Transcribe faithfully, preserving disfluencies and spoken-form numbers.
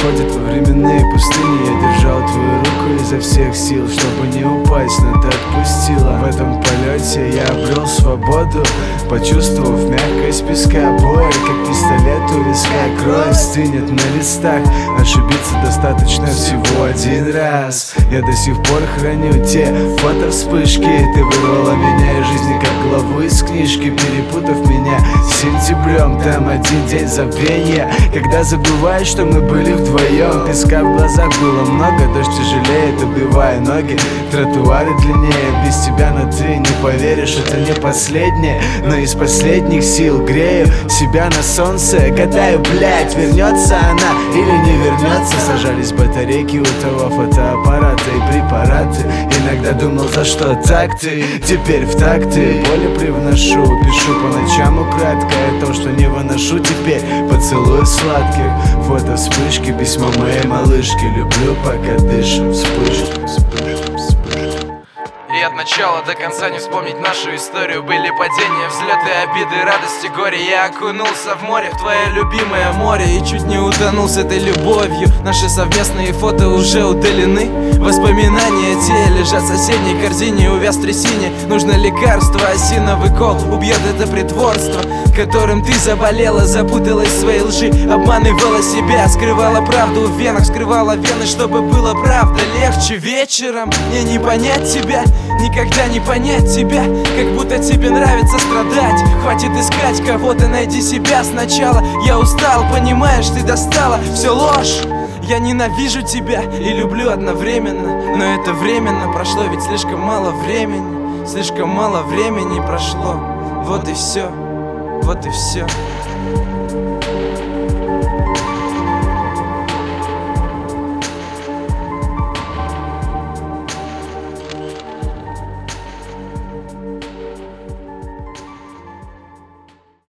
уходят во временные пустыни. Я держал твою руку изо всех сил, чтобы не упасть, но ты отпустила. В этом полете я обрел свободу, почувствовав мягкость песка. Боль, как пистолет у виска, кровь стынет на листах. Ошибиться достаточно всего один раз. Я до сих пор храню те фото-вспышки. Ты вырвала меня из жизни, как главу из книжки, перепутав меня с сентябрем. Там один день забвения, когда забываешь, что мы были вдвоем. Песка в глазах было много, дождь тяжелеет, убивая ноги. Тротуары длиннее, без тебя на ты не поверишь. Это не последнее, но из последних сил грею себя на солнце, гадаю, блять, вернется она или не вернется. Сажались батарейки у того фотоаппарата и препараты. Иногда думал, за что так ты, теперь в такты боли привношу. Пишу по ночам украдкой о том, что не выношу теперь поцелуев сладких. Фото вспышки, письмо моей малышки. Люблю, пока дышим, вспышки, вспышки, вспышки. И от начала до конца не вспомнить нашу историю. Были падения, взлеты, обиды, радости, горе. Я окунулся в море, в твое любимое море, и чуть не утонул с этой любовью. Наши совместные фото уже удалены. Воспоминания те лежат в соседней корзине. Увяз в трясине, нужно лекарство. Осиновый кол убьет это притворство, которым ты заболела, запуталась в своей лжи, обманывала себя, скрывала правду в венах, скрывала вены, чтобы было правда легче. Вечером мне не понять тебя, никогда не понять тебя, как будто тебе нравится страдать. Хватит искать кого-то, найди себя сначала. Я устал, понимаешь, ты достала, все ложь. Я ненавижу тебя и люблю одновременно, но это временно прошло, ведь слишком мало времени, слишком мало времени прошло. Вот и все, вот и все.